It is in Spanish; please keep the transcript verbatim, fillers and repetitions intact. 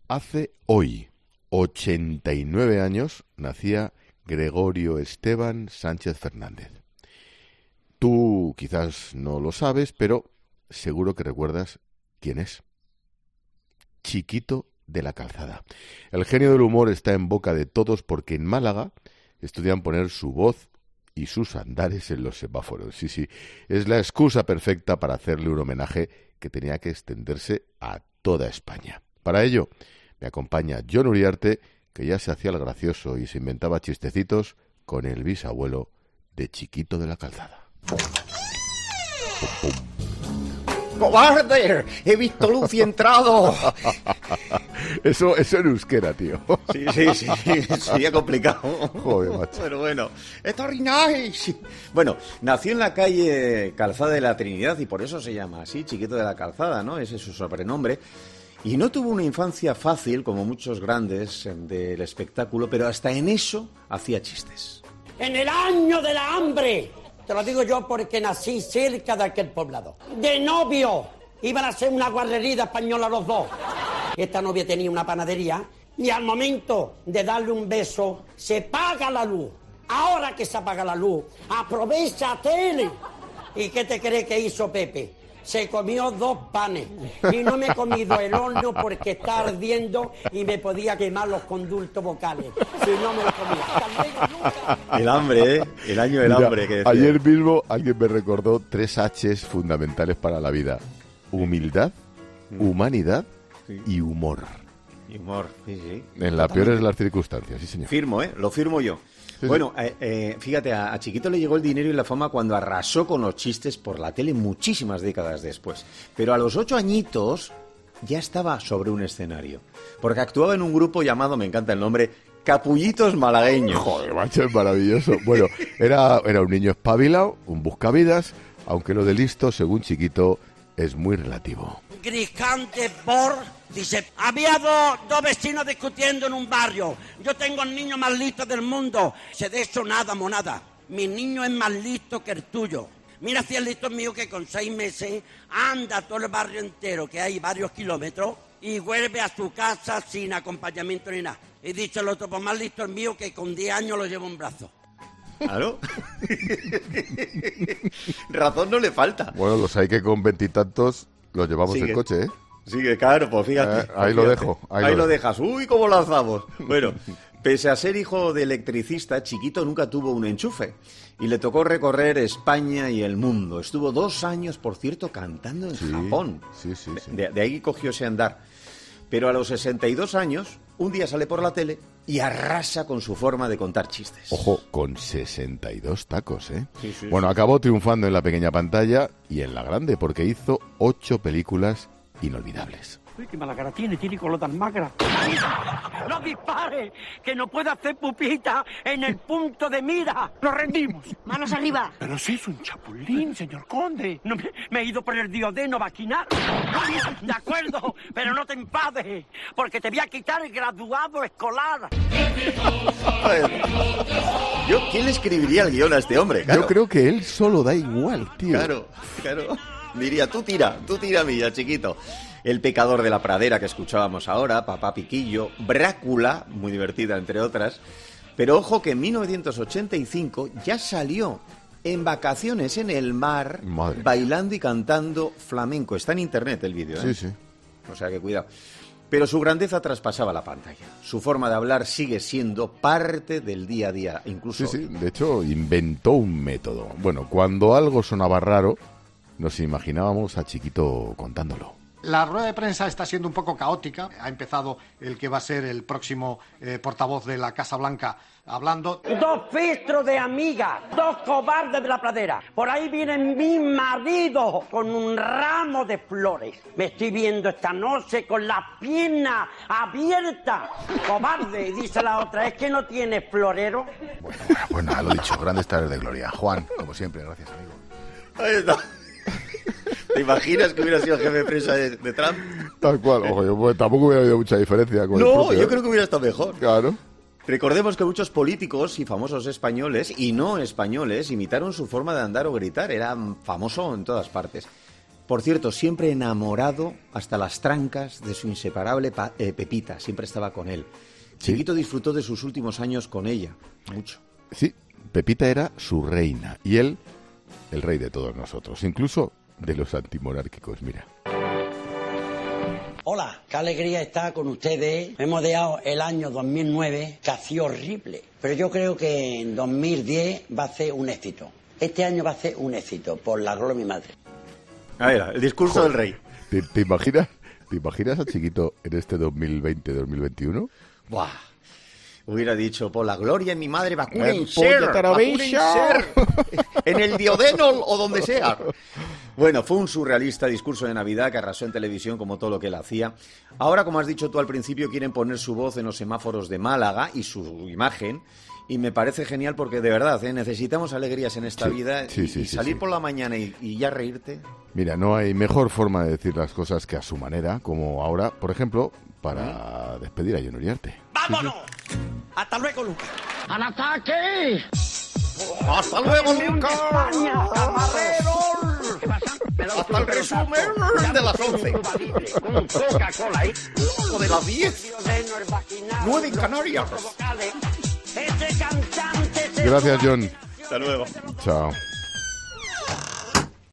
Hace hoy ochenta y nueve años nacía Gregorio Esteban Sánchez Fernández. Tú quizás no lo sabes, pero seguro que recuerdas quién es. Chiquito de la Calzada. El genio del humor está en boca de todos porque en Málaga estudian poner su voz y sus andares en los semáforos. Sí, sí, es la excusa perfecta para hacerle un homenaje que tenía que extenderse a toda España. Para ello, me acompaña Jon Uriarte, que ya se hacía el gracioso y se inventaba chistecitos con el bisabuelo de Chiquito de la Calzada. Pum, pum. ¡Cobarde! ¡He visto luz y entrado! Eso, eso en euskera, tío. Sí, sí, sí, sería complicado. Joder, macho. Pero bueno, ¡esto rináis! Bueno, nació en la calle Calzada de la Trinidad y por eso se llama así, Chiquito de la Calzada, ¿no? Ese es su sobrenombre. Y no tuvo una infancia fácil, como muchos grandes del espectáculo, pero hasta en eso hacía chistes. En el año de la hambre, te lo digo yo porque nací cerca de aquel poblado, de novio, iban a hacer una guarrería española los dos. Esta novia tenía una panadería y al momento de darle un beso, se apaga la luz. Ahora que se apaga la luz, aprovecha tele. ¿Y qué te crees que hizo Pepe? Se comió dos panes y no me he comido el horno porque está ardiendo y me podía quemar los conductos vocales. Si no me lo comía. El hambre, ¿eh? El año del Mira, hambre. Que decía. Ayer mismo alguien me recordó tres H's fundamentales para la vida. Humildad, humanidad sí. y humor. Y humor, sí, sí. En las peores de las circunstancias, sí señor. Firmo, ¿eh? Lo firmo yo. Sí, bueno, sí. Eh, eh, fíjate, a, a Chiquito le llegó el dinero y la fama cuando arrasó con los chistes por la tele muchísimas décadas después. Pero a los ocho añitos ya estaba sobre un escenario. Porque actuaba en un grupo llamado, me encanta el nombre, Capullitos Malagueños. Joder, macho, es maravilloso. Bueno, era, era un niño espabilado, un buscavidas, aunque lo de listo, según Chiquito, es muy relativo. Griscante por... Dice, había dos, dos vecinos discutiendo en un barrio. Yo tengo el niño más listo del mundo. Se de eso nada, monada. Mi niño es más listo que el tuyo. Mira si es listo mío que con seis meses anda todo el barrio entero, que hay varios kilómetros, y vuelve a su casa sin acompañamiento ni nada. Y dice el otro, pues más listo el mío que con diez años lo llevo en brazo. Claro. Razón no le falta. Bueno, los hay que con veintitantos los llevamos Sigue. en coche, ¿eh? Sí, claro, pues fíjate. Eh, ahí fíjate. lo dejo. Ahí, ahí lo, lo dejas. Uy, cómo lanzamos. Bueno, pese a ser hijo de electricista, Chiquito nunca tuvo un enchufe. Y le tocó recorrer España y el mundo. Estuvo dos años, por cierto, cantando en sí, Japón. Sí, sí, sí. De, de ahí cogió ese andar. Pero a los sesenta y dos años, un día sale por la tele y arrasa con su forma de contar chistes. Ojo, con sesenta y dos tacos, ¿eh? Sí, sí, bueno, sí. acabó triunfando en la pequeña pantalla y en la grande, porque hizo ocho películas inolvidables. Uy, qué mala cara tiene, tiene color tan magra. ¡No dispare! ¡Que no puede hacer pupita en el punto de mira! ¡Nos rendimos! ¡Manos arriba! Pero si es un chapulín, señor conde. No, me, me he ido por el diodeno vaquinal. De acuerdo, pero no te enfades, porque te voy a quitar el graduado escolar. A ver, yo, ¿quién le escribiría el guión a este hombre? Claro. Yo creo que él solo da igual, tío. Claro, claro. Diría, tú tira, tú tira, mía, Chiquito. El pecador de la pradera que escuchábamos ahora, Papá Piquillo, Brácula, muy divertida entre otras. Pero ojo que en mil novecientos ochenta y cinco ya salió en vacaciones en el mar, Madre bailando y cantando flamenco. Está en internet el vídeo, ¿eh? Sí, sí. O sea que cuidado. Pero su grandeza traspasaba la pantalla. Su forma de hablar sigue siendo parte del día a día, incluso Sí, hoy. sí, de hecho inventó un método. Bueno, cuando algo sonaba raro, nos imaginábamos a Chiquito contándolo. La rueda de prensa está siendo un poco caótica. Ha empezado el que va a ser el próximo eh, portavoz de la Casa Blanca hablando. Dos filtros de amigas, dos cobardes de la pradera. Por ahí viene mi marido con un ramo de flores. Me estoy viendo esta noche con la pierna abierta. Cobarde, dice la otra, ¿es que no tiene florero? Bueno, bueno, pues nada, lo dicho, grandes tardes de gloria. Juan, como siempre, gracias, amigo. Ahí está. ¿Te imaginas que hubiera sido jefe de prensa de, de Trump? Tal cual, ojo, yo pues, tampoco hubiera habido mucha diferencia con No, el propio, yo ¿eh? creo que hubiera estado mejor. Claro. Recordemos que muchos políticos y famosos españoles y no españoles imitaron su forma de andar o gritar. Era famoso en todas partes. Por cierto, siempre enamorado hasta las trancas de su inseparable pa- eh, Pepita, siempre estaba con él. Sí. Chiquito disfrutó de sus últimos años con ella, mucho. Sí, Pepita era su reina y él, el rey de todos nosotros, incluso de los antimonárquicos, mira. Hola, qué alegría estar con ustedes. Hemos dejado el año dos mil nueve, que ha sido horrible. Pero yo creo que en dos mil diez va a ser un éxito. Este año va a ser un éxito, por la gloria de mi madre. A ver, el discurso del rey. ¿Te, te imaginas, ¿Te imaginas a Chiquito en este dos mil veinte dos mil veintiuno? Buah. Hubiera dicho, por la gloria de mi madre, Eh, vacúnense, polla taravilla. vacúnense, en el Diodenol o donde sea. Bueno, fue un surrealista discurso de Navidad que arrasó en televisión como todo lo que él hacía. Ahora, como has dicho tú al principio, quieren poner su voz en los semáforos de Málaga y su imagen. Y me parece genial porque, de verdad, ¿eh? necesitamos alegrías en esta Sí, vida. sí, y, sí, y sí, salir sí. por la mañana y, y ya reírte. Mira, no hay mejor forma de decir las cosas que a su manera, como ahora, por ejemplo, para despedir a John Uriarte. ¡Vámonos! ¡Hasta luego, Lucas! ¡Al ataque! ¡Hasta luego, Lucas! Hasta el resumen de las once. Con Coca-Cola, ¿eh? O de las diez. Nueve en Canarias. Este cantante se Gracias, John. Hasta luego. Chao.